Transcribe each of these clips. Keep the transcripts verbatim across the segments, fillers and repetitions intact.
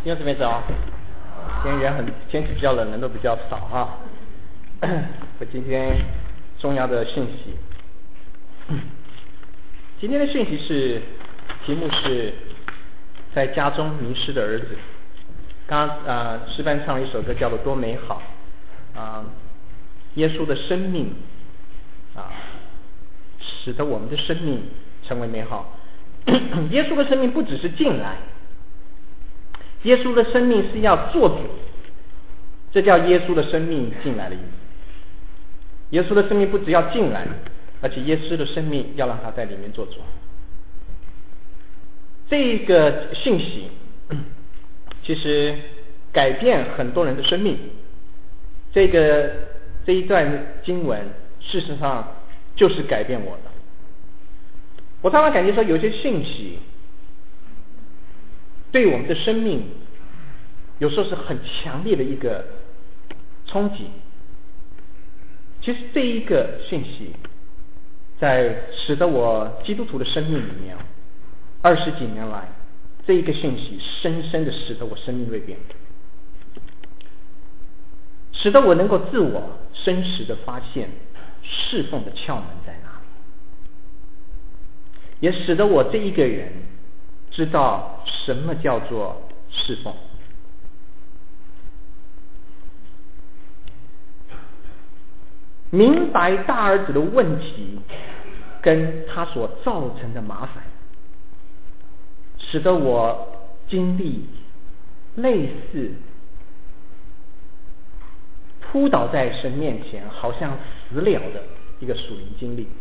弟兄姊妹早，今天人很天气比较冷，人都比较少哈。我今天重要的讯息，今天的讯息是题目是在家中迷失的儿子。刚刚啊，诗班唱了一首歌叫做《多美好》啊，耶稣的生命啊，使得我们的生命成为美好。耶稣的生命不只是进来，耶稣的生命是要做主，这叫耶稣的生命进来的意思。耶稣的生命不只要进来，而且耶稣的生命要让他在里面做主。这个信息其实改变很多人的生命。这个这一段经文事实上就是改变我的。我常常感觉说，有些信息对我们的生命有时候是很强烈的一个冲击。其实这一个信息在使得我基督徒的生命里面，二十几年来，这一个信息深深的使得我生命锐变，使得我能够自我真实的发现侍奉的窍门在哪里，也使得我这一个人知道什么叫做侍奉。明白大儿子的问题跟他所造成的麻烦，使得我经历类似扑倒在神面前好像死了的一个属灵经历。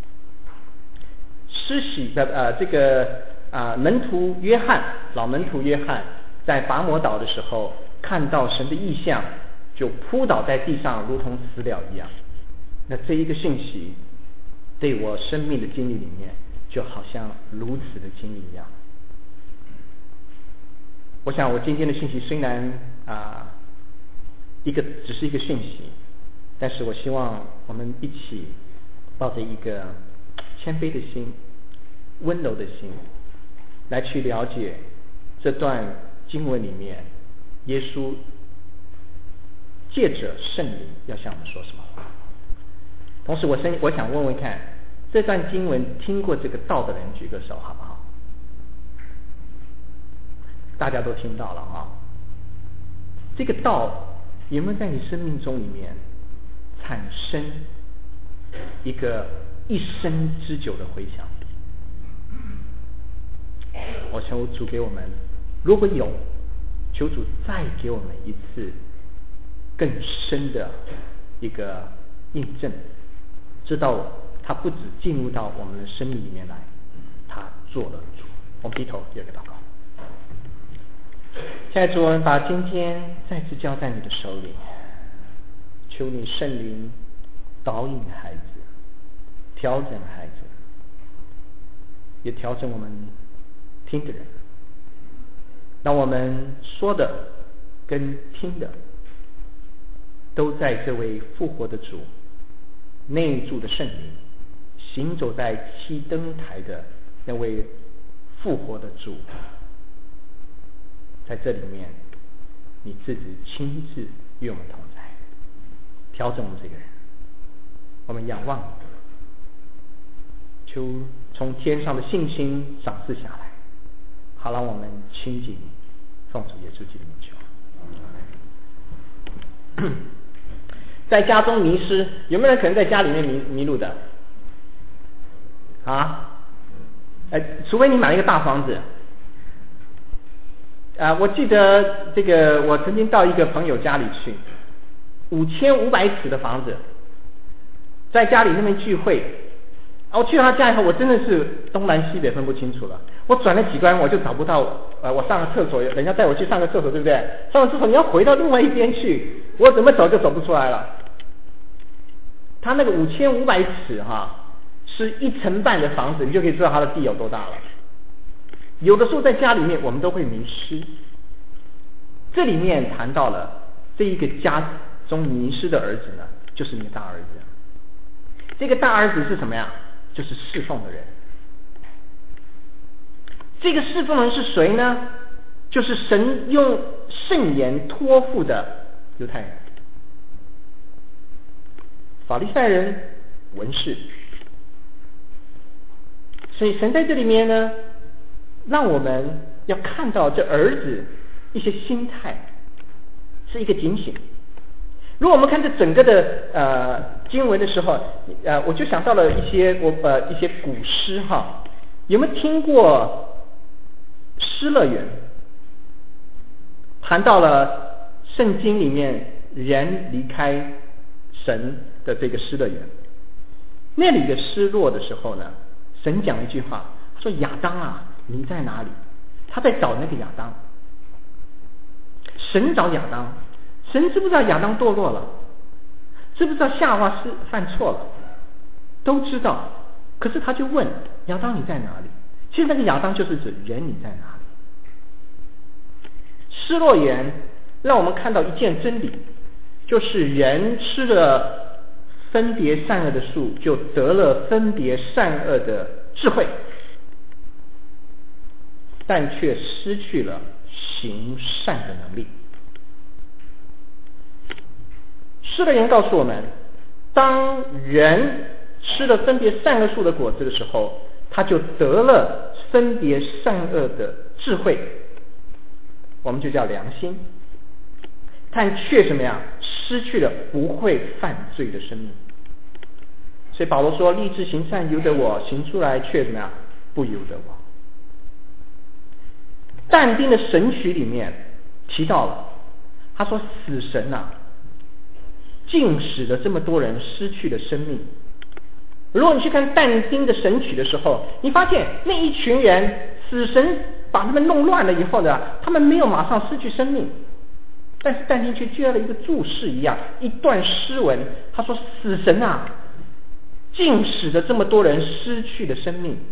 施洗的呃这个啊、呃、门徒约翰，老门徒约翰在拔摩岛的时候，看到神的异象，就扑倒在地上，如同死了一样。那这一个信息对我生命的经历里面，就好像如此的经历一样。我想我今天的信息虽然啊、呃、一个只是一个讯息，但是我希望我们一起抱着一个谦卑的心、温柔的心，来去了解这段经文里面耶稣借着圣灵要向我们说什么话。同时我生我想问问看，这段经文听过这个道的人举个手好不好？大家都听到了啊。这个道有没有在你生命中里面产生一个一生之久的回响？我求主给我们，如果有，求主再给我们一次更深的一个印证，知道他不只进入到我们的生命里面来，他做了主。我们低头有个祷告。现在主，我们把今天再次交在你的手里，求你圣灵导引孩子，调整孩子，也调整我们听的人，让我们说的跟听的都在这位复活的主内住的圣灵，行走在七灯台的那位复活的主，在这里面你自己亲自与我们同在，调整我们这个人。我们仰望你，求从天上的信心赏赐下来，好让我们亲近你，奉主耶稣基督的名求。在家中迷失，有没有人可能在家里面迷迷路的？啊？呃，除非你买了一个大房子。啊，我记得这个，我曾经到一个朋友家里去，五千五百尺的房子，在家里那边聚会。我去到他家以后，我真的是东南西北分不清楚了。我转了几关，我就找不到。呃，我上个厕所，人家带我去上个厕所，对不对？上完厕所你要回到另外一边去，我怎么走就走不出来了。他那个五千五百尺哈，是一层半的房子，你就可以知道他的地有多大了。有的时候在家里面我们都会迷失。这里面谈到了这一个家中迷失的儿子呢，就是你的大儿子。这个大儿子是什么呀？就是侍奉的人。这个侍奉人是谁呢？ 就是神用圣言托付的犹太人。法利赛人、文士。所以神在这里面呢，让我们要看到这儿子一些心态，是一个警醒。如果我们看这整个的呃经文的时候，呃，我就想到了一些我呃一些古诗哈，有没有听过《失乐园》？谈到了圣经里面人离开神的这个失乐园，那里的失落的时候呢，神讲一句话，他说：“亚当啊，你在哪里？”他在找那个亚当。神找亚当，神知不知道亚当堕落了？知不知道夏娃是犯错了？都知道。可是他就问亚当你在哪里？其实那个亚当就是指人你在哪里？失落园让我们看到一件真理，就是人吃了分别善恶的树，就得了分别善恶的智慧，但却失去了行善的能力。失乐园告诉我们，当人吃了分别善恶树的果子的时候，他就得了分别善恶的智慧，我们就叫良心，但却什么呀？失去了不会犯罪的生命。所以保罗说：“立志行善由得我，行出来却怎么样？不由得我。”但丁的神曲里面提到了，他说：“死神啊，竟使得这么多人失去了生命。”如果你去看但丁的神曲的时候，你发现那一群人，死神把他们弄乱了以后呢，他们没有马上失去生命，但是但丁却接了一个注释一样，一段诗文，他说：“死神啊，竟使得这么多人失去了生命。”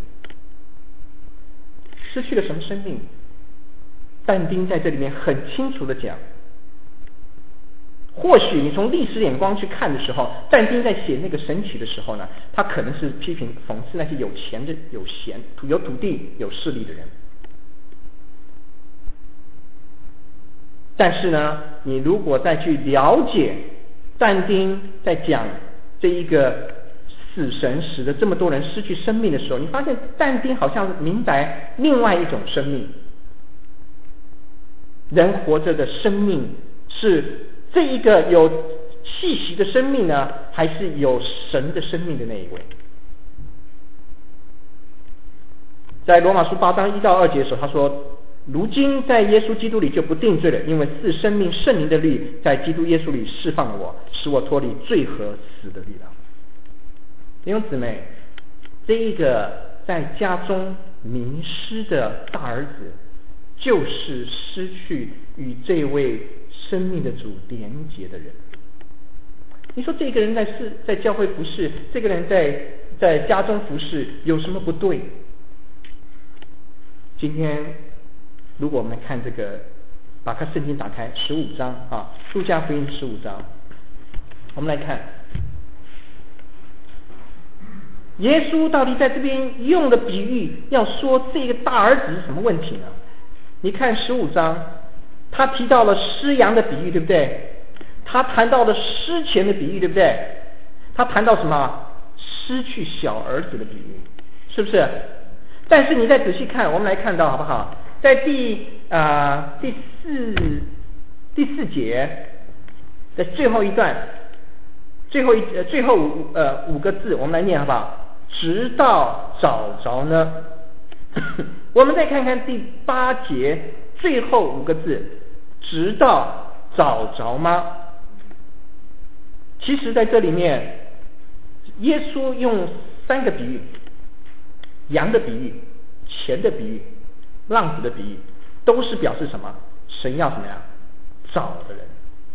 失去了什么生命？但丁在这里面很清楚的讲，或许你从历史眼光去看的时候，但丁在写那个神曲的时候呢，他可能是批评讽刺那些有钱的、有闲、有土地、有势力的人。但是呢，你如果再去了解但丁在讲这一个死神使得这么多人失去生命的时候，你发现但丁好像明白另外一种生命，人活着的生命是这一个有气息的生命呢，还是有神的生命的那一位？在罗马书八章一到二节的时候，他说：“如今在耶稣基督里就不定罪了，因为赐生命圣灵的律在基督耶稣里释放了我，使我脱离罪和死的力量。”弟兄姊妹，这一个在家中迷失的大儿子，就是失去与这位生命的主连结的人。你说这个人在是在教会服侍，这个人在在家中服侍，有什么不对？今天如果我们来看这个，把看圣经打开十五章啊，路加福音十五章，我们来看耶稣到底在这边用的比喻，要说这个大儿子是什么问题呢？你看十五章，他提到了失羊的比喻，对不对？他谈到了失钱的比喻，对不对？他谈到什么？失去小儿子的比喻，是不是？但是你再仔细看，我们来看到好不好？在第啊、呃、第四第四节的最后一段，最后一呃最后五呃五个字，我们来念好不好？直到找着呢。我们再看看第八节最后五个字，直到找着吗？其实在这里面，耶稣用三个比喻：羊的比喻、钱的比喻、浪子的比喻，都是表示什么？神要什么呀？找的人。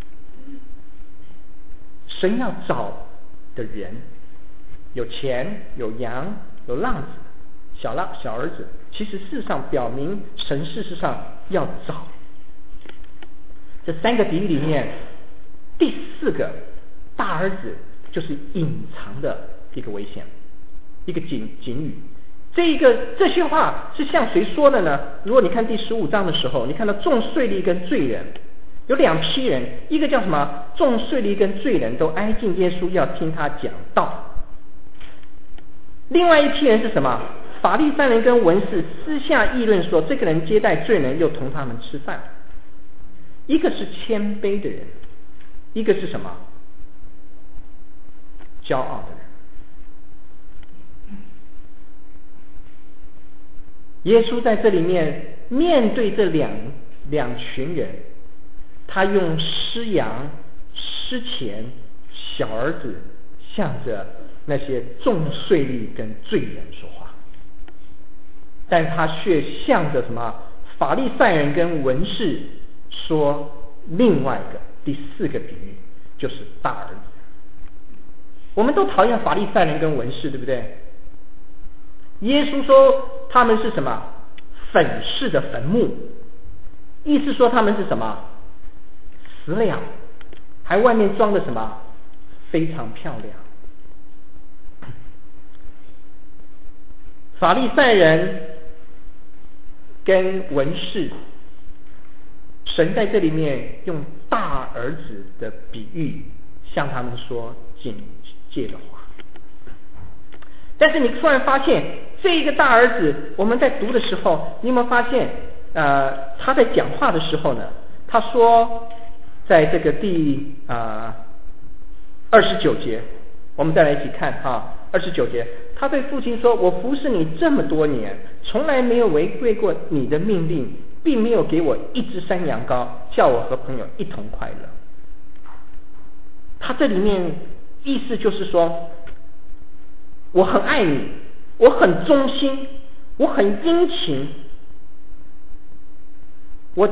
神要找的人，有钱、有羊、有浪子、小浪小儿子，其实事实上表明神事实上要找。这三个比喻里面，第四个大儿子就是隐藏的一个危险，一个警警语。 这一个这些话是向谁说的呢？如果你看第十五章的时候，你看到众税吏跟罪人，有两批人，一个叫什么？众税吏跟罪人都挨近耶稣，要听他讲道。另外一批人是什么？法利赛人跟文士私下议论说，这个人接待罪人，又同他们吃饭。一个是谦卑的人，一个是什么？骄傲的人。耶稣在这里面面对这两两群人，他用失羊、失钱、小儿子，向着那些众税吏跟罪人说话，但他却向着什么法利赛人跟文士说另外一个第四个比喻，就是大儿子。我们都讨厌法利赛人跟文士，对不对？耶稣说他们是什么？粉饰的坟墓，意思说他们是什么？死了，还外面装的什么？非常漂亮。法利赛人跟文士，神在这里面用大儿子的比喻向他们说警戒的话。但是你突然发现，这一个大儿子，我们在读的时候，你有没有发现，呃，他在讲话的时候呢，他说，在这个第啊二十九节，我们再来一起看哈，二十九节，他对父亲说：“我服侍你这么多年，从来没有违背过你的命令，并没有给我一只山羊羔，叫我和朋友一同快乐。”他这里面意思就是说，我很爱你，我很忠心，我很殷勤，我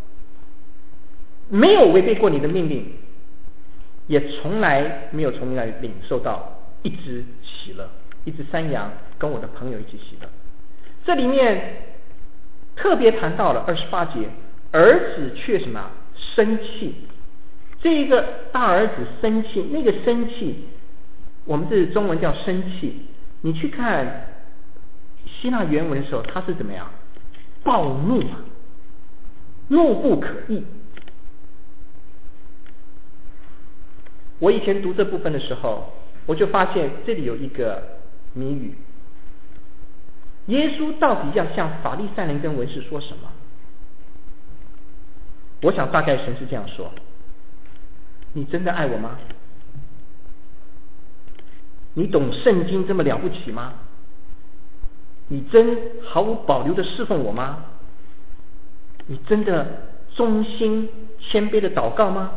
没有违背过你的命令，也从来没有从你那里领受到一只喜乐，一只山羊跟我的朋友一起喜乐。这里面特别谈到了二十八节，儿子却什么生气，这一个大儿子生气，那个生气我们这中文叫生气，你去看希腊原文的时候，他是怎么样？暴怒啊，怒不可遏。我以前读这部分的时候，我就发现这里有一个谜语：耶稣到底要向法利赛人跟文士说什么？我想大概神是这样说：你真的爱我吗？你懂圣经这么了不起吗？你真毫无保留的侍奉我吗？你真的忠心谦卑的祷告吗？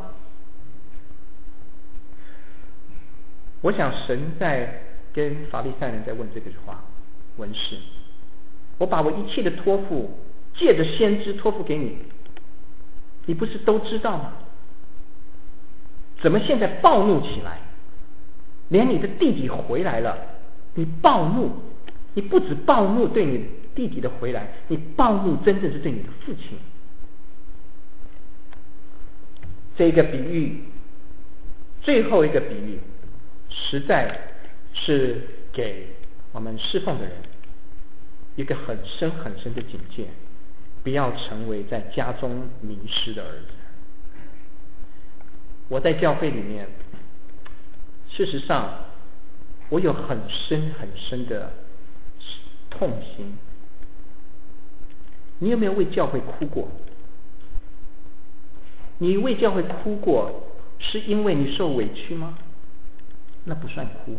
我想神在跟法利赛人在问这个话，文士，我把我一切的托付借着先知托付给你，你不是都知道吗？怎么现在暴怒起来？连你的弟弟回来了，你暴怒，你不止暴怒对你弟弟的回来，你暴怒真正是对你的父亲。这个比喻，最后一个比喻，实在是给我们侍奉的人一个很深很深的警戒，不要成为在家中迷失的儿子。我在教会里面，事实上我有很深很深的痛心。你有没有为教会哭过？你为教会哭过，是因为你受委屈吗？那不算哭。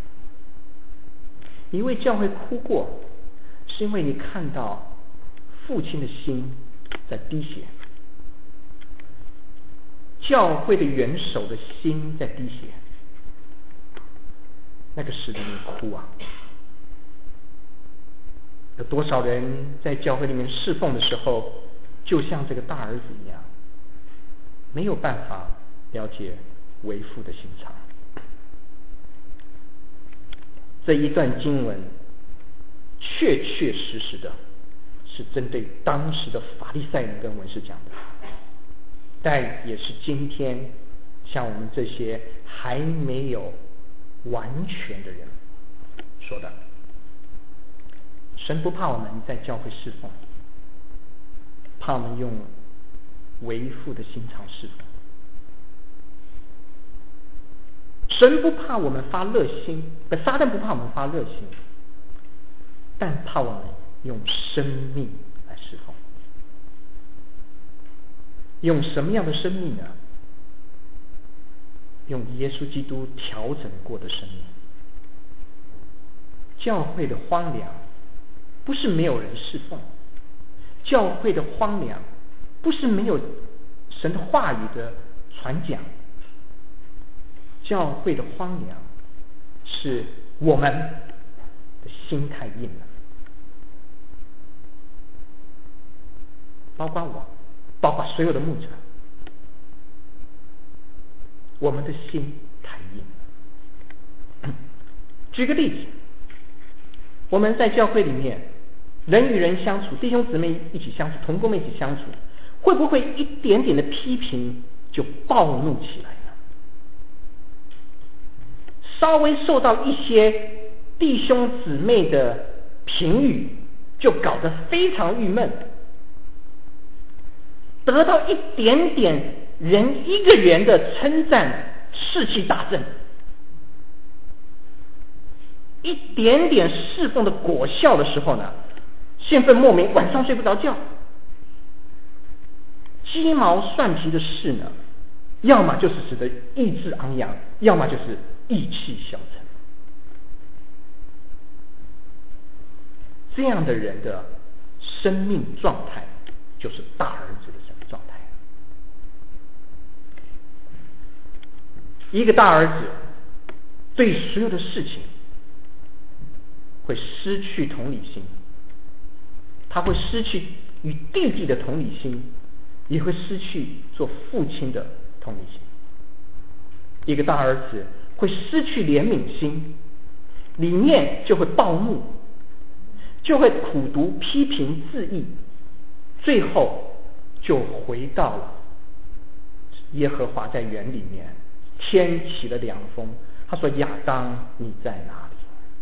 你为教会哭过，是因为你看到父亲的心在滴血，教会的元首的心在滴血，那个使得你哭啊！有多少人在教会里面侍奉的时候，就像这个大儿子一样，没有办法了解为父的心肠。这一段经文确确实实的是针对当时的法利赛人跟文士讲的，但也是今天像我们这些还没有完全的人说的。 神不怕我们在教会侍奉，怕我们用为父的心肠侍奉。神不怕我们发热心，不，撒旦不怕我们发热心，但怕我们用生命来侍奉。用什么样的生命呢？用耶稣基督调整过的生命。教会的荒凉不是没有人侍奉，教会的荒凉不是没有神的话语的传讲，教会的荒凉是我们的心太硬了，包括我，包括所有的牧者，我们的心太硬了。举个例子，我们在教会里面，人与人相处，弟兄姊妹一起相处，同工们一起相处，会不会一点点的批评就暴怒起来呢？稍微受到一些弟兄姊妹的评语，就搞得非常郁闷，得到一点点人一个人的称赞，士气大振，一点点侍奉的果效的时候呢，兴奋莫名，晚上睡不着觉，鸡毛蒜皮的事呢，要么就是使得意志昂扬，要么就是意气消沉。这样的人的生命状态就是大儿子的生命状态。一个大儿子对所有的事情会失去同理心，他会失去与弟弟的同理心，也会失去做父亲的同理心。一个大儿子会失去怜悯心，里面就会暴怒，就会苦毒批评自义，最后就回到了耶和华在园里面，天起了凉风，他说：亚当你在哪里？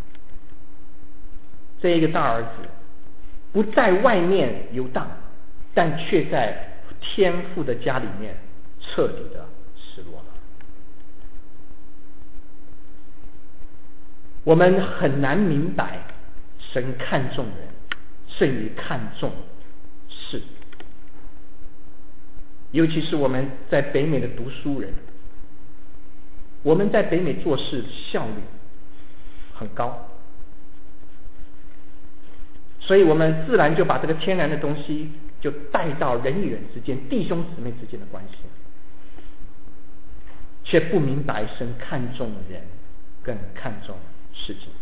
这一个大儿子不在外面游荡，但却在天父的家里面彻底的失落了。我们很难明白神看重人胜于看重事，尤其是我们在北美的读书人，我们在北美做事效率很高，所以我们自然就把这个天然的东西就带到人与人之间、弟兄姊妹之间的关系，却不明白神看重人更看重事情。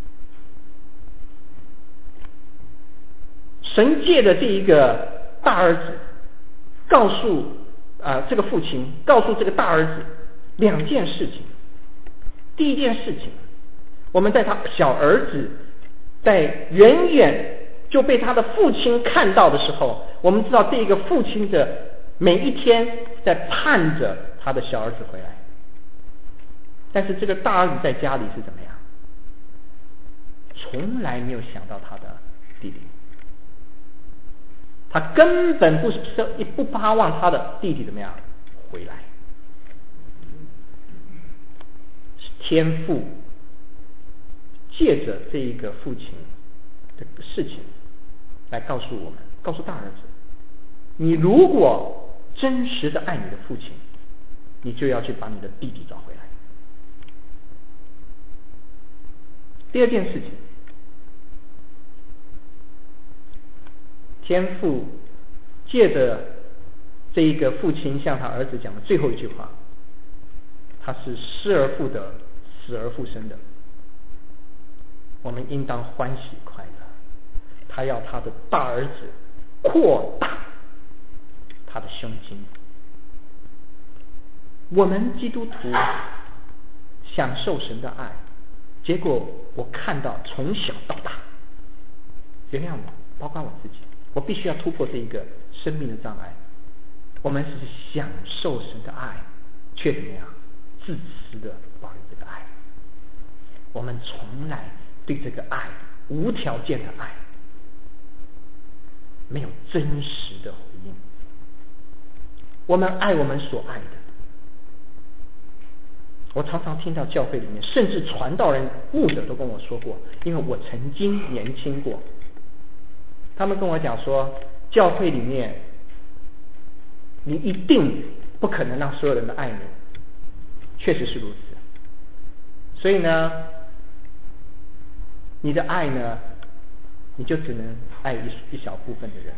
神借的这一个大儿子告诉啊、呃、这个父亲告诉这个大儿子两件事情。第一件事情，我们在他小儿子在远远就被他的父亲看到的时候，我们知道这个父亲的每一天在盼着他的小儿子回来。但是这个大儿子在家里是怎么样？从来没有想到他的弟弟，他根本不是不盼望他的弟弟怎么样回来。天父借着这一个父亲的事情来告诉我们，告诉大儿子，你如果真实的爱你的父亲，你就要去把你的弟弟找回来。第二件事情，天父借着这一个父亲向他儿子讲的最后一句话，他是失而复得，死而复生的，我们应当欢喜快乐。他要他的大儿子扩大他的胸襟。我们基督徒享受神的爱，结果我看到从小到大，原谅我，包括我自己，我必须要突破这一个生命的障碍。我们是享受神的爱，却怎么样自私的保留这个爱。我们从来对这个爱无条件的爱没有真实的回应。我们爱我们所爱的。我常常听到教会里面，甚至传道人、牧者都跟我说过，因为我曾经年轻过，他们跟我讲说，教会里面你一定不可能让所有人都爱你，确实是如此。所以呢，你的爱呢，你就只能爱一一小部分的人。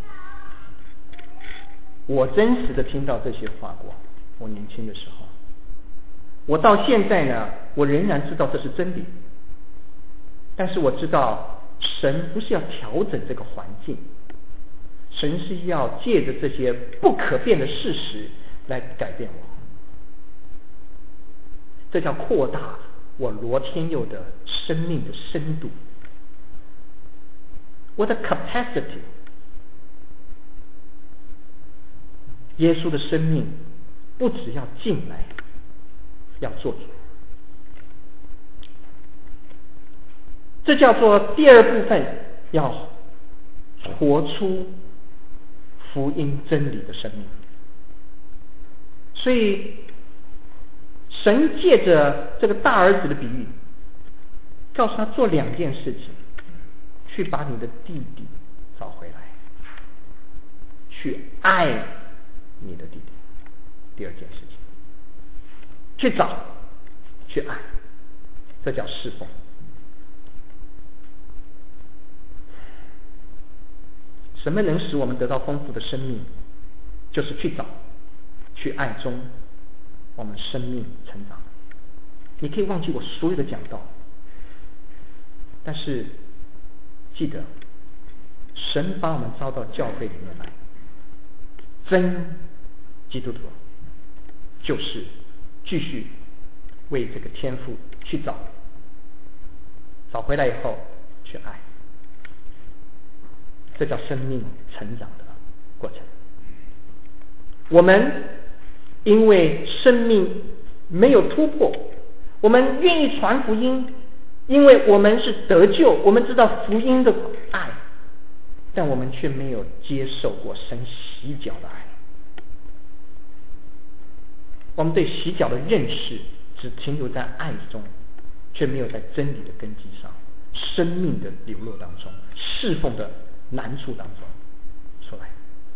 我真实的听到这些话过，我年轻的时候，我到现在呢，我仍然知道这是真理。但是我知道，神不是要调整这个环境，神是要借着这些不可变的事实来改变我。这叫扩大我罗天佑的生命的深度，我的 capacity。耶稣的生命不只要进来，要做主。这叫做第二部分，要活出福音真理的生命。所以神借着这个大儿子的比喻，告诉他做两件事情：去把你的弟弟找回来，去爱你的弟弟。第二件事情，去找，去爱，这叫侍奉。什么能使我们得到丰富的生命？就是去找，去爱中，我们生命成长。你可以忘记我所有的讲道，但是记得，神把我们招到教会里面来，真基督徒就是继续为这个天父去找，找回来以后去爱，这叫生命成长的过程。我们因为生命没有突破，我们愿意传福音，因为我们是得救，我们知道福音的爱，但我们却没有接受过神洗脚的爱。我们对洗脚的认识只停留在爱中，却没有在真理的根基上，生命的流露当中，侍奉的难处当中出来。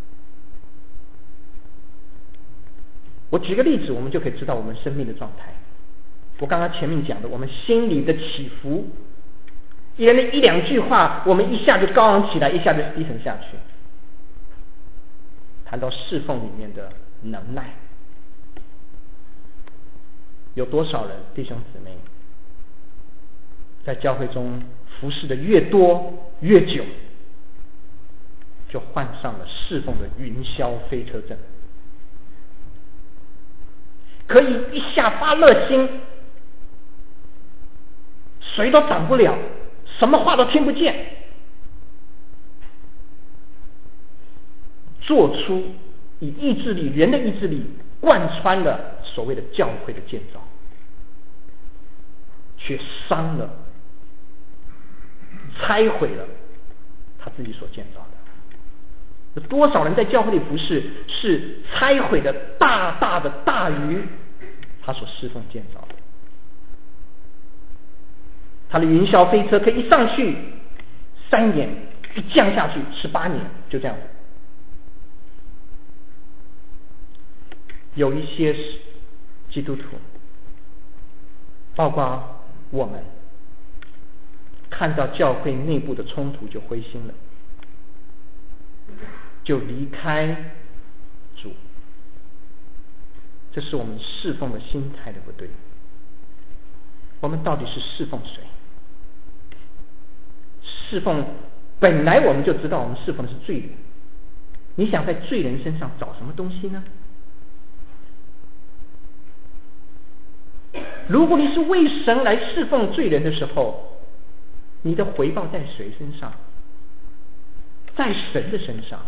我举个例子，我们就可以知道我们生命的状态。我刚刚前面讲的，我们心里的起伏，一人的一两句话，我们一下就高昂起来，一下就低沉下去。谈到侍奉里面的能耐，有多少人弟兄姊妹在教会中服侍的越多越久，就患上了侍奉的云霄飞车症，可以一下发热心，谁都挡不了，什么话都听不见，做出以意志力，人的意志力贯穿了所谓的教会的建造，却伤了、拆毁了他自己所建造的。有多少人在教会里服侍，是拆毁的大大的大于他所侍奉建造的。他的云霄飞车可以一上去三年，一降下去十八年，就这样子。有一些基督徒，包括我们，看到教会内部的冲突就灰心了，就离开主。这是我们侍奉的心态的不对。我们到底是侍奉谁？侍奉本来我们就知道，我们侍奉的是罪人。你想在罪人身上找什么东西呢？如果你是为神来侍奉罪人的时候，你的回报在谁身上？在神的身上。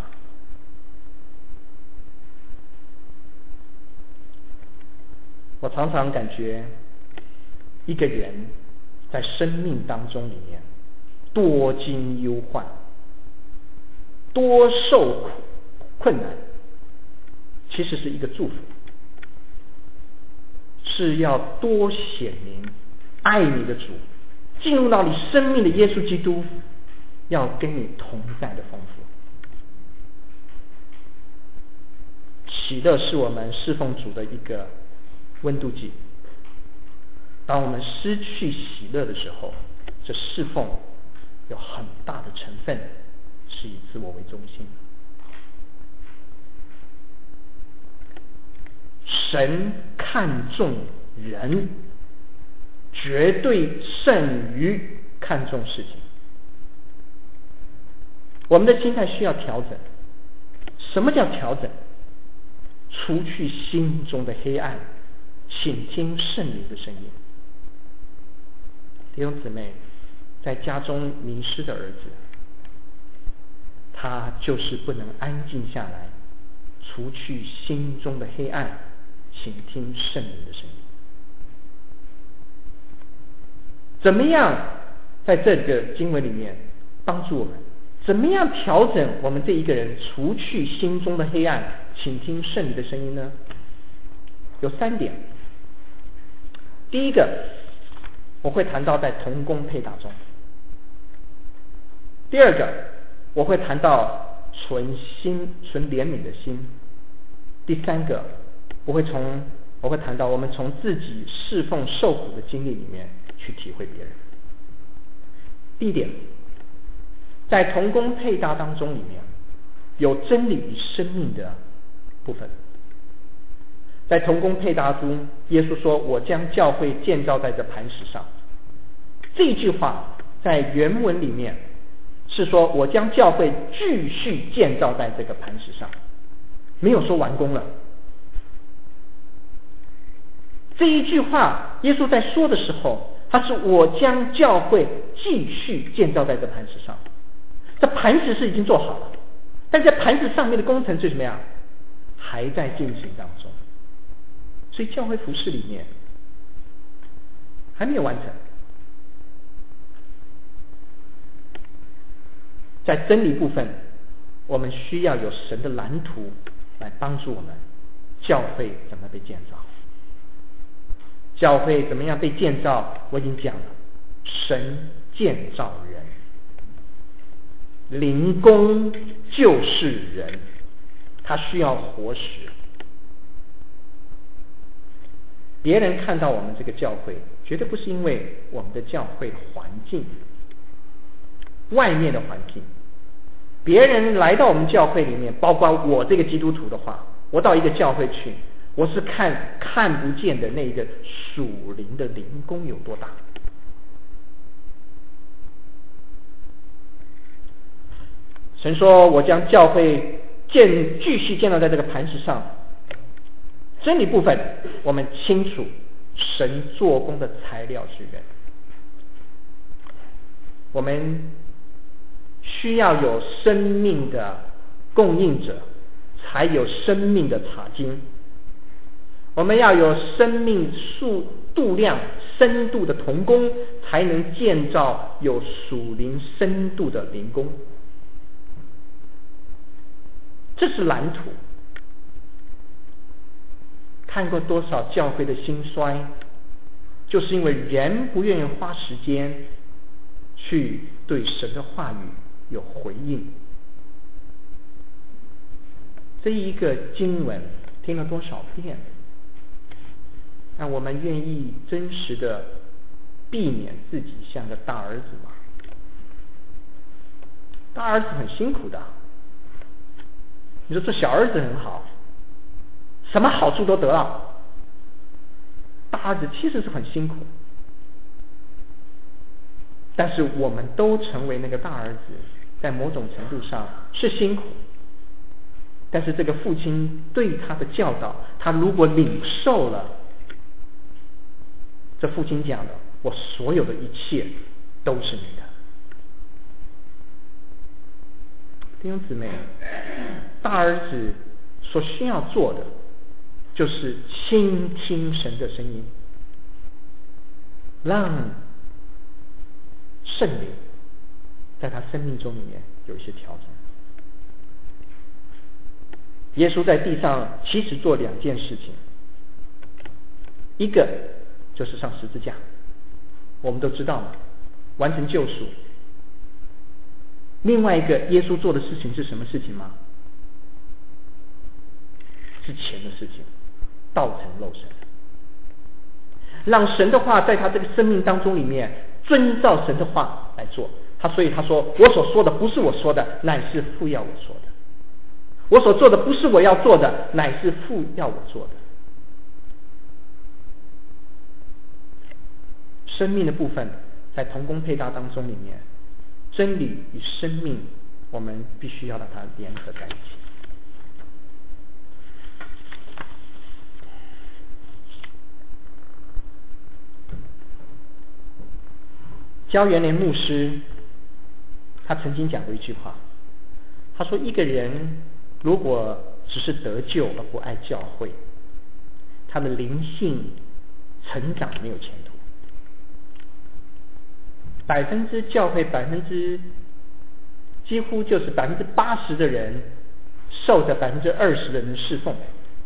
我常常感觉一个人在生命当中里面多经忧患， 多受苦困难，其实是一个祝福，是要多显明爱你的主进入到你生命的耶稣基督要跟你同在的丰富。喜乐是我们侍奉主的一个温度计。当我们失去喜乐的时候，这侍奉有很大的成分是以自我为中心。神看重人，绝对胜于看重事情。我们的心态需要调整。什么叫调整？除去心中的黑暗，请听圣灵的声音。弟兄姊妹，在家中迷失的儿子，他就是不能安静下来，除去心中的黑暗，请听圣灵的声音。怎么样在这个经文里面帮助我们？怎么样调整我们这一个人，除去心中的黑暗，请听圣灵的声音呢？有三点。第一个，我会谈到在同工配搭中。第二个，我会谈到存心存怜悯的心。第三个，我会从我会谈到我们从自己侍奉受苦的经历里面去体会别人。第一点，在同工配搭当中里面有真理与生命的部分。在同工配搭中，耶稣说：“我将教会建造在这磐石上。”这一句话在原文里面是说：“我将教会继续建造在这个磐石上。”没有说完工了。这一句话耶稣在说的时候，他是我将教会继续建造在这磐石上。这磐石是已经做好了，但在磐石上面的工程是什么呀？还在进行当中。所以教会服事里面还没有完成。在真理部分，我们需要有神的蓝图来帮助我们，教会怎么被建造。教会怎么样被建造，我已经讲了，神建造人，灵宫就是人，他需要活石。别人看到我们这个教会，绝对不是因为我们的教会环境，外面的环境。别人来到我们教会里面，包括我这个基督徒的话，我到一个教会去，我是看看不见的那个属灵的灵宫有多大。神说：“我将教会建继续建造在这个磐石上。”真理部分，我们清楚神做工的材料是人，我们需要有生命的供应者，才有生命的查经。我们要有生命数度量深度的同工，才能建造有属灵深度的灵宫。这是蓝图。看过多少教会的兴衰，就是因为人不愿意花时间去对神的话语有回应。这一个经文听了多少遍，那我们愿意真实的避免自己像个大儿子吗？大儿子很辛苦的。你说做小儿子很好，什么好处都得到。大儿子其实是很辛苦，但是我们都成为那个大儿子，在某种程度上是辛苦，但是这个父亲对他的教导，他如果领受了，这父亲讲的，我所有的一切都是你的。弟兄姊妹，大儿子所需要做的就是倾听神的声音，让圣灵在他生命中里面有一些调整。 耶稣在地上其实做两件事情，一个就是上十字架，我们都知道嘛，完成救赎。另外一个耶稣做的事情是什么事情吗？之前的事情，道成肉身，让神的话在他这个生命当中里面遵照神的话来做。他所以他说，我所说的不是我说的，乃是父要我说的；我所做的不是我要做的，乃是父要我做的。生命的部分在同工配搭当中里面，真理与生命我们必须要把它联合在一起。焦元连牧师他曾经讲过一句话，他说一个人如果只是得救而不爱教会，他的灵性成长没有前途。百分之教会百分之几乎就是百分之八十的人受着百分之二十的人侍奉，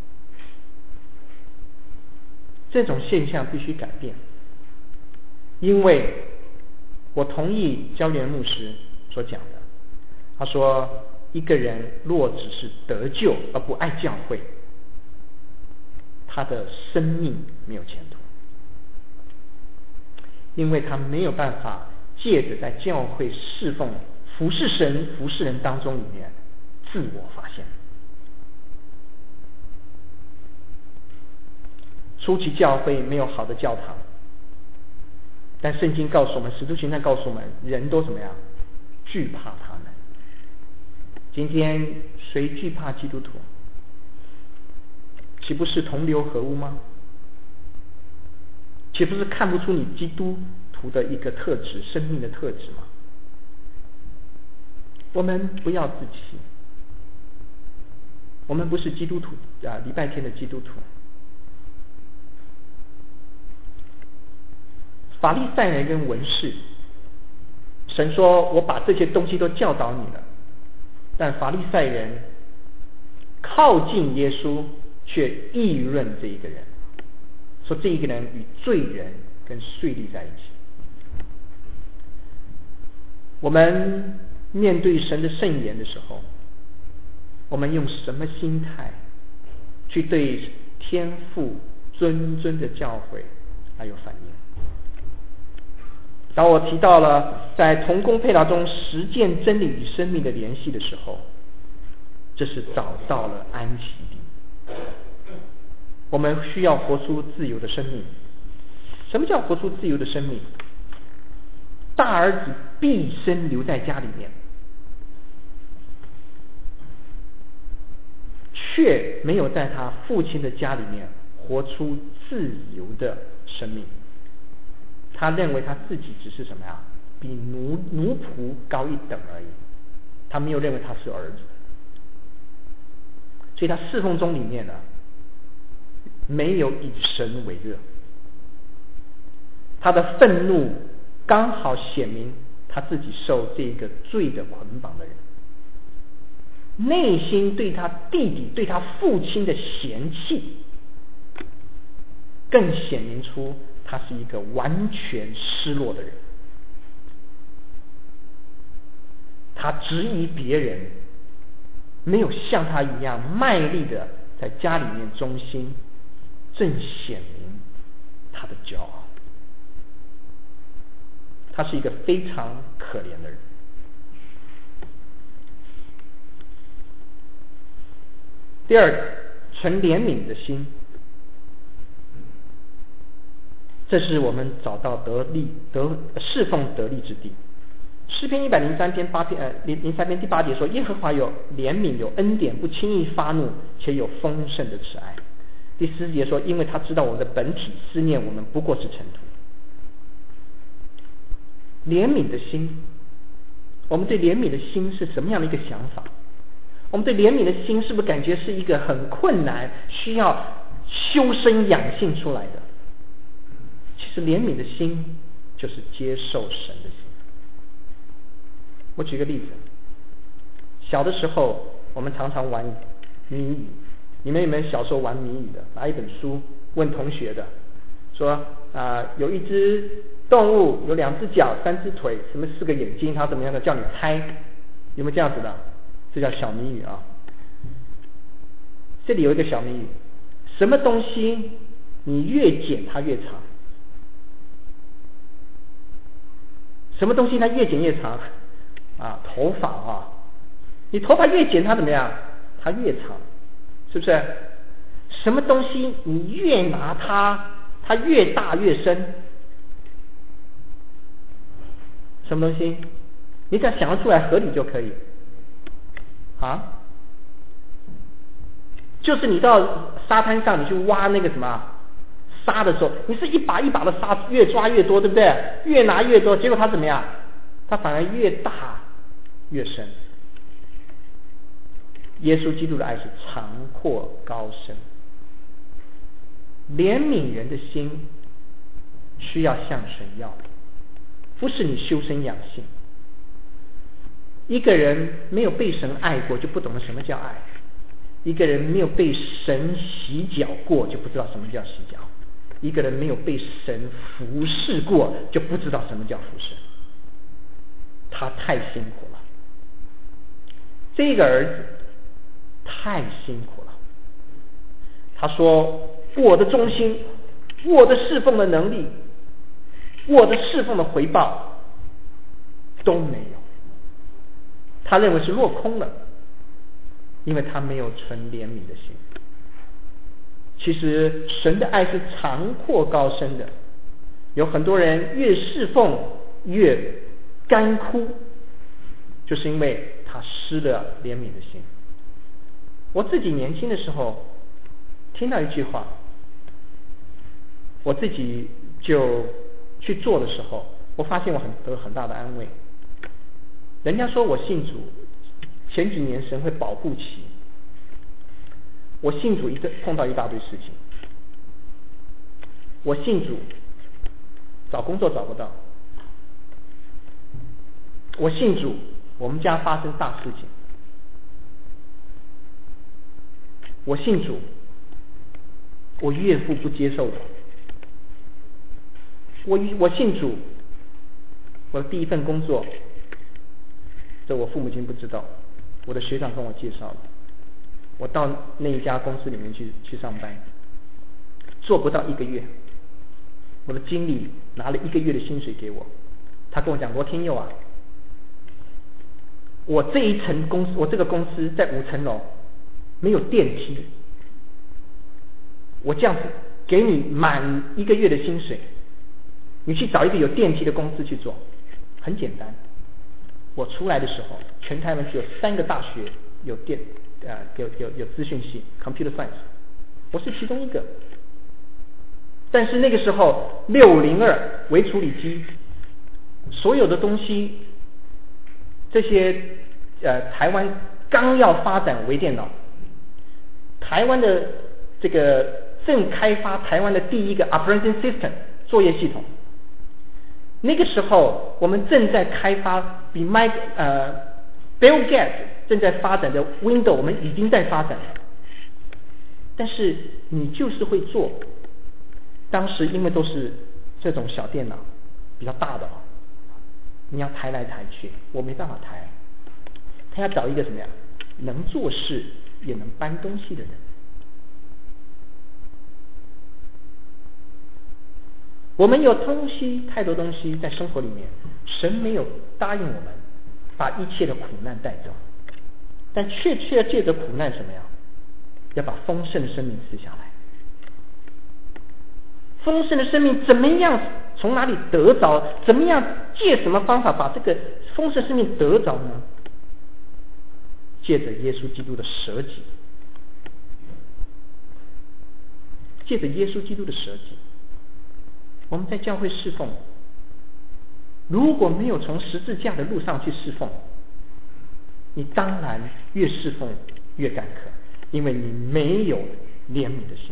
这种现象必须改变。因为我同意焦元牧师所讲的，他说一个人若只是得救而不爱教会，他的生命没有前途，因为他没有办法借着在教会侍奉服侍神服侍人当中里面自我发现。初期教会没有好的教堂，但圣经告诉我们，使徒行传告诉我们，人都怎么样惧怕他们。今天谁惧怕基督徒？岂不是同流合污吗？岂不是看不出你基督徒的一个特质，生命的特质吗？我们不要自欺，我们不是基督徒啊，礼拜天的基督徒。法利赛人跟文士，神说我把这些东西都教导你了，但法利赛人靠近耶稣却议论这一个人，说这一个人与罪人跟税吏在一起。我们面对神的圣言的时候，我们用什么心态去对天父谆谆的教诲还有反应？当我提到了在同工配搭中实践真理与生命的联系的时候，这是找到了安息地。我们需要活出自由的生命。什么叫活出自由的生命？大儿子毕生留在家里面，却没有在他父亲的家里面活出自由的生命。他认为他自己只是什么呀？比奴奴仆高一等而已。他没有认为他是儿子，所以他侍奉中里面呢，没有以神为热。他的愤怒刚好显明他自己受这个罪的捆绑的人，内心对他弟弟对他父亲的嫌弃，更显明出他是一个完全失落的人。他质疑别人没有像他一样卖力的在家里面忠心，正显明他的骄傲。他是一个非常可怜的人。第二个，存怜悯的心，这是我们找到得力得侍奉得力之地。诗篇一百零三篇八篇呃零零三篇第八节说，耶和华有怜悯有恩典，不轻易发怒，且有丰盛的慈爱。第十节说，因为他知道我们的本体，思念我们不过是尘土。怜悯的心，我们对怜悯的心是什么样的一个想法？我们对怜悯的心是不是感觉是一个很困难，需要修身养性出来的？其实怜悯的心就是接受神的心。我举个例子，小的时候我们常常玩谜语。你们有没有小时候玩谜语的？拿一本书问同学的，说啊、呃、有一只动物，有两只脚，三只腿，什么四个眼睛，它怎么样的？叫你猜，有没有这样子的？这叫小谜语啊。这里有一个小谜语，什么东西你越剪它越长？什么东西它越剪越长？啊，头发啊，你头发越剪它怎么样？它越长，是不是？什么东西你越拿它，它越大越深？什么东西？你只要想得出来，合理就可以。啊？就是你到沙滩上，你去挖那个什么沙的时候，你是一把一把的沙越抓越多，对不对？越拿越多，结果它怎么样？它反而越大越深。耶稣基督的爱是长阔高深，怜悯人的心需要向神要，不是你修身养性。一个人没有被神爱过，就不懂得什么叫爱；一个人没有被神洗脚过，就不知道什么叫洗脚；一个人没有被神服侍过，就不知道什么叫服侍。他太辛苦了，这个儿子太辛苦了。他说：“我的忠心，我的侍奉的能力，我的侍奉的回报都没有。”他认为是落空了，因为他没有存怜悯的心。其实神的爱是长阔高深的，有很多人越侍奉越干枯，就是因为他失了怜悯的心。我自己年轻的时候听到一句话，我自己就去做的时候，我发现我很得很大的安慰。人家说我信主前几年神会保护期，我信主一个碰到一大堆事情。我信主找工作找不到，我信主我们家发生大事情，我信主我岳父不接受我，我我信主我的第一份工作，这我父母亲不知道，我的学长跟我介绍的。我到那一家公司里面去去上班，做不到一个月，我的经理拿了一个月的薪水给我，他跟我讲：“罗天佑啊，我这一层公司，我这个公司在五层楼，没有电梯，我这样子给你满一个月的薪水，你去找一个有电梯的公司去做，很简单。”我出来的时候，全台湾只有三个大学有电呃有有有资讯系 computer science， 我是其中一个。但是那个时候六零二微处理机，所有的东西，这些呃台湾刚要发展微电脑，台湾的这个正开发台湾的第一个 operating system 作业系统。那个时候我们正在开发比 Mike 呃 Bill Gates 正在发展的 Windows， 我们已经在发展了。但是你就是会做，当时因为都是这种小电脑比较大的，你要抬来抬去，我没办法抬。他要找一个什么呀？能做事也能搬东西的人。我们有东西，太多东西在生活里面，神没有答应我们把一切的苦难带走，但却却要借着苦难什么呀？要把丰盛的生命赐下来。丰盛的生命怎么样？从哪里得着？怎么样借什么方法把这个丰盛生命得着呢？借着耶稣基督的舍己，借着耶稣基督的舍己。我们在教会侍奉，如果没有从十字架的路上去侍奉，你当然越侍奉越干渴，因为你没有怜悯的心。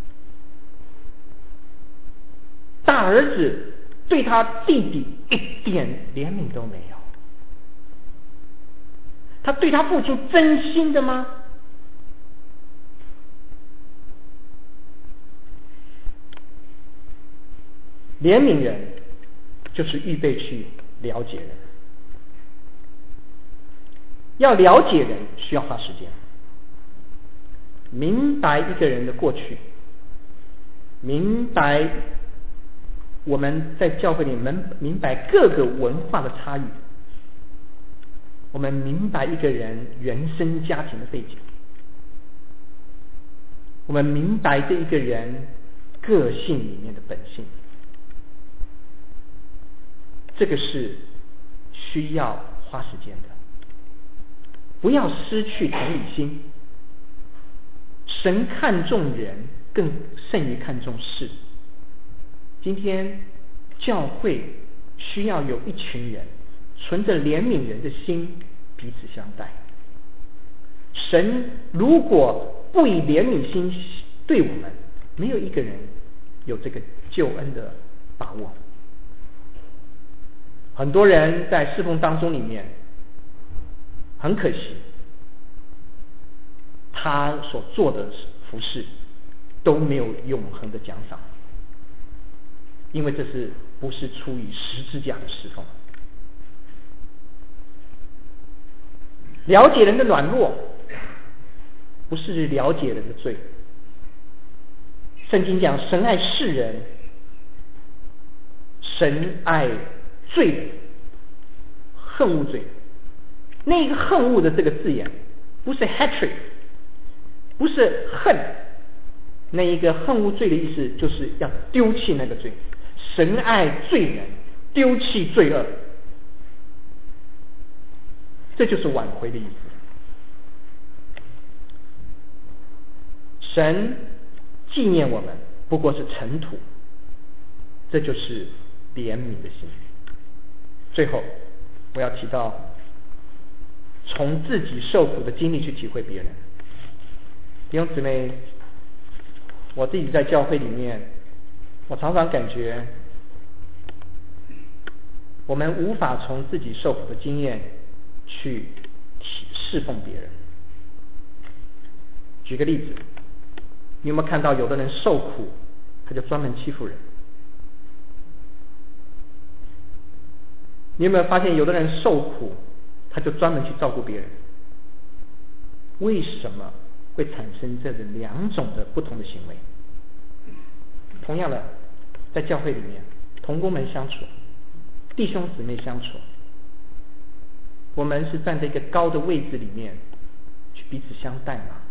大儿子对他弟弟一点怜悯都没有，他对他父亲真心的吗？ 怜悯人就是预备去了解人。要了解人需要花时间，明白一个人的过去，明白我们在教会里明明白各个文化的差异，我们明白一个人原生家庭的背景，我们明白这一个人个性里面的本性，这个是需要花时间的。不要失去同理心，神看重人更胜于看重事。今天教会需要有一群人存着怜悯人的心彼此相待。神如果不以怜悯心对我们，没有一个人有这个救恩的把握。很多人在侍奉当中里面，很可惜，他所做的服事都没有永恒的奖赏，因为这是不是出于十字架的侍奉。了解人的软弱，不是了解人的罪。圣经讲神爱世人，神爱罪人，恨恶罪人。那个恨恶的这个字眼不是 hatred， 不是恨，那一个恨恶罪的意思就是要丢弃那个罪。神爱罪人，丢弃罪恶，这就是挽回的意思。神纪念我们不过是尘土，这就是怜悯的心。最后我要提到从自己受苦的经历去体会别人。弟兄姊妹，我自己在教会里面，我常常感觉我们无法从自己受苦的经验去侍奉别人。举个例子，你有没有看到有的人受苦他就专门欺负人？你有没有发现有的人受苦他就专门去照顾别人？为什么会产生这两种的不同的行为？同样的，在教会里面，同工们相处，弟兄姊妹相处，我们是站在一个高的位置里面去彼此相待吗？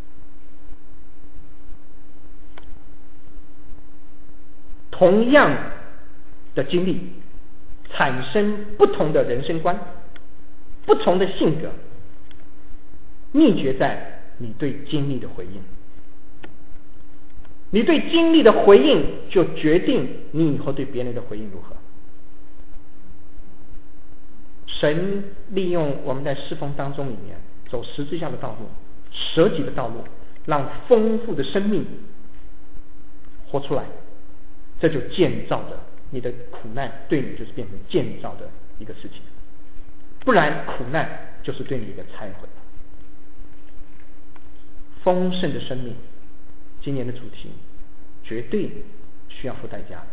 同样的经历产生不同的人生观，不同的性格，秘诀在你对经历的回应。你对经历的回应就决定你以后对别人的回应如何。神利用我们在侍奉当中里面走十字架的道路，舍己的道路，让丰富的生命活出来，这就建造的你的苦难对你就是变成建造的一个事情，不然苦难就是对你一个拆毁。丰盛的生命，今年的主题绝对需要付代价的。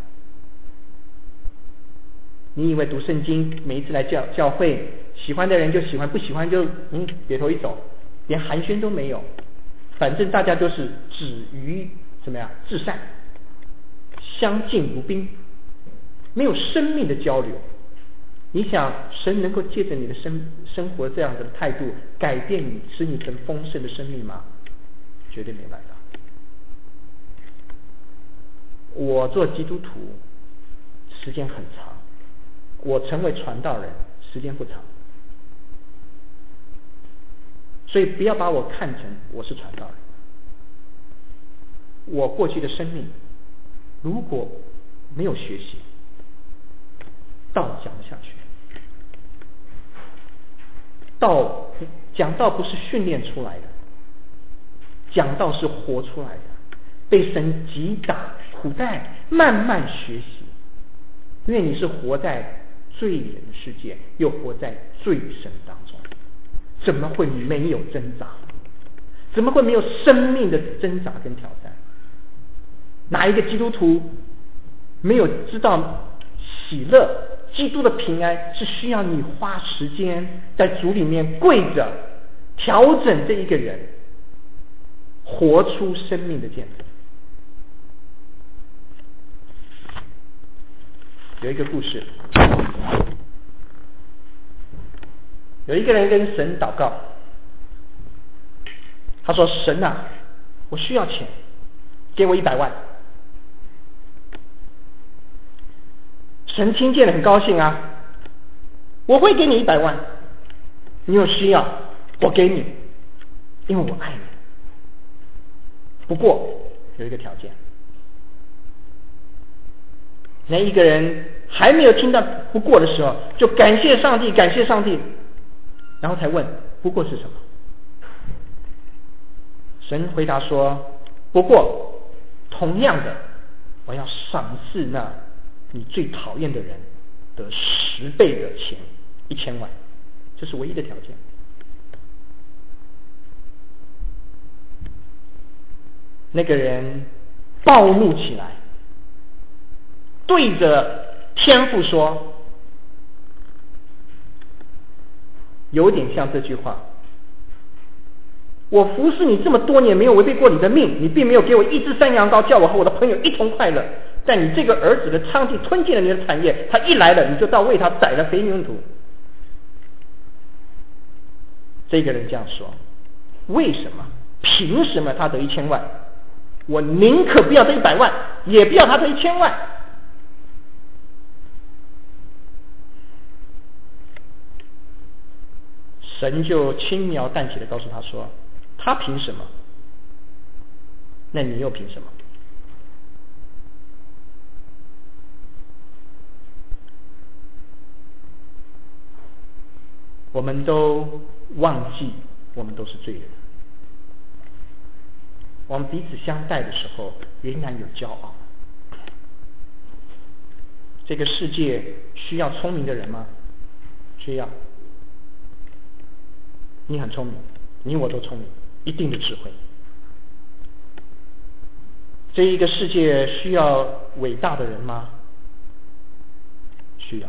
你以为读圣经每一次来教教会，喜欢的人就喜欢，不喜欢就嗯别头一走，连寒暄都没有，反正大家都是止于怎么样至善，相敬如宾，没有生命的交流。你想神能够借着你的生生活这样的态度改变你，使你成丰盛的生命吗？绝对没办法。我做基督徒时间很长，我成为传道人时间不长，所以不要把我看成我是传道人。我过去的生命如果没有学习，道讲不下去。道讲道不是训练出来的，讲道是活出来的，被神击打苦待，慢慢学习。因为你是活在罪人的世界，又活在罪神当中，怎么会没有挣扎？怎么会没有生命的挣扎跟挑战？哪一个基督徒没有知道喜乐，基督的平安是需要你花时间在主里面跪着调整这一个人，活出生命的见证。有一个故事，有一个人跟神祷告，他说：神啊，我需要钱，给我一百万。神听见了很高兴啊，我会给你一百万，你有需要我给你，因为我爱你。不过有一个条件，那一个人还没有听到不过的时候，就感谢上帝，感谢上帝，然后才问不过是什么。神回答说：不过同样的，我要赏赐那你最讨厌的人得十倍的钱，一千万，这是唯一的条件。那个人暴怒起来，对着天父说，有点像这句话：我服侍你这么多年，没有违背过你的命，你并没有给我一只山羊羔，叫我和我的朋友一同快乐。但你这个儿子的娼妓吞进了你的产业，他一来了，你就到为他宰了肥牛犊。这个人这样说，为什么？凭什么他得一千万？我宁可不要这一百万，也不要他这一千万。神就轻描淡写的告诉他说，他凭什么？那你又凭什么？我们都忘记我们都是罪人，我们彼此相待的时候仍然有骄傲。这个世界需要聪明的人吗？需要。你很聪明，你我都聪明，一定的智慧。这一个世界需要伟大的人吗？需要。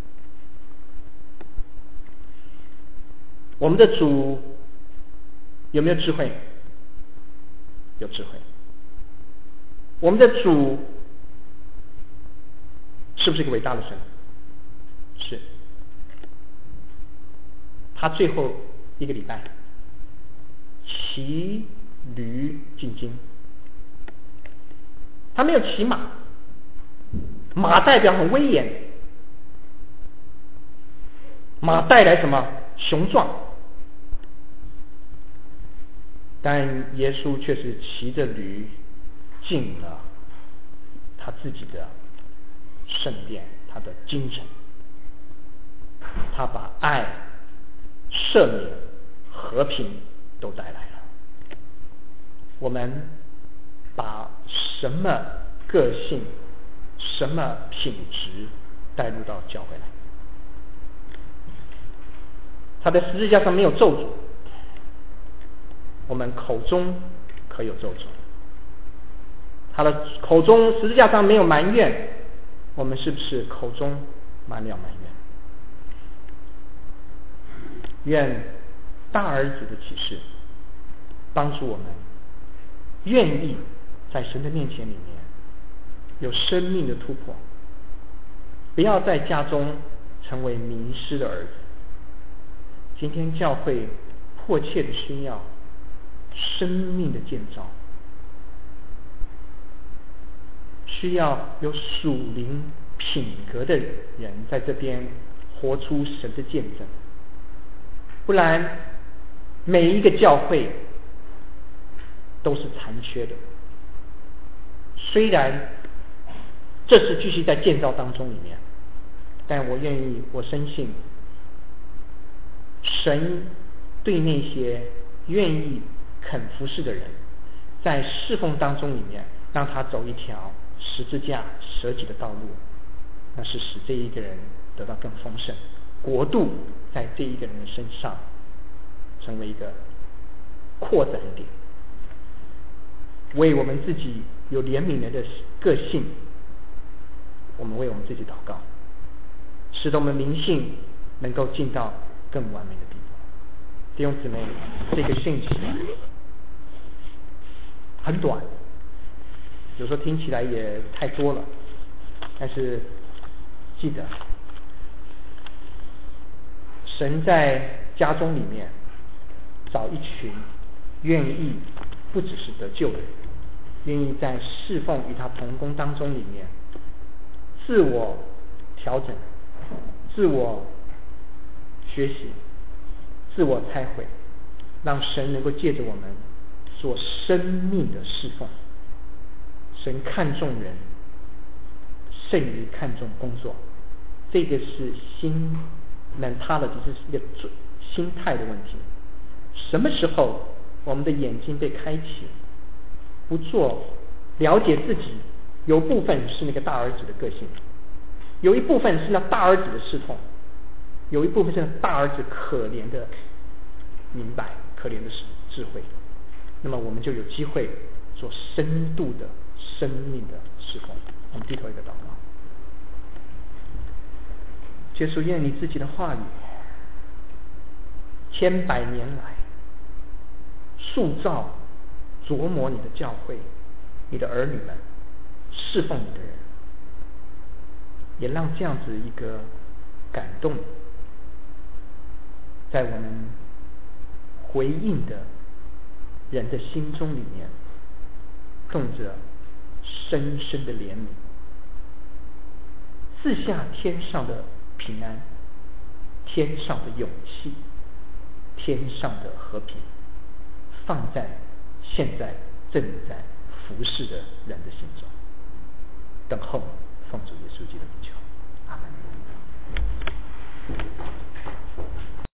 我们的主有没有智慧？有智慧。我们的主是不是一个伟大的神？是。他最后一个礼拜骑驴进京，他没有骑马，马代表很威严，马带来什么？雄壮。但耶稣却是骑着驴进了他自己的圣殿，他的京城。他把爱、赦免、和平都带来了。我们把什么个性、什么品质带入到教会来？他在十字架上没有咒诅，我们口中可有咒诅。他的口中十字架上没有埋怨，我们是不是口中满了埋怨？愿大儿子的启示帮助我们愿意在神的面前里面有生命的突破，不要在家中成为迷失的儿子。今天教会迫切的需要生命的建造，需要有属灵品格的人在这边活出神的见证，不然每一个教会都是残缺的。虽然这是继续在建造当中里面，但我愿意，我深信神对那些愿意肯服侍的人，在侍奉当中里面让他走一条十字架舍己的道路，那是使这一个人得到更丰盛，国度在这一个人的身上成为一个扩展点，为我们自己有怜悯人的个性我们为我们自己祷告，使得我们灵性能够进到更完美的地步。弟兄姊妹，这个信息很短，有时候听起来也太多了，但是记得神在家中里面找一群愿意不只是得救的人，愿意在侍奉与他同工当中里面自我调整、自我学习、自我拆毁，让神能够借着我们做生命的侍奉。神看重人胜于看重工作，这个是心 mentality， 这是一个心态的问题。什么时候我们的眼睛被开启，不做了解自己，有部分是那个大儿子的个性，有一部分是那大儿子的侍奉，有一部分是那大儿子可怜的明白、可怜的智慧，那么我们就有机会做深度的生命的侍奉。我们低头一个祷告。耶稣，愿你自己的话语千百年来塑造琢磨你的教会，你的儿女们，侍奉你的人，也让这样子一个感动在我们回应的人的心中里面动着深深的怜悯，赐下天上的平安，天上的勇气，天上的和平，放在现在正在服侍的人的心中。等候奉主耶稣基督的名求，阿门。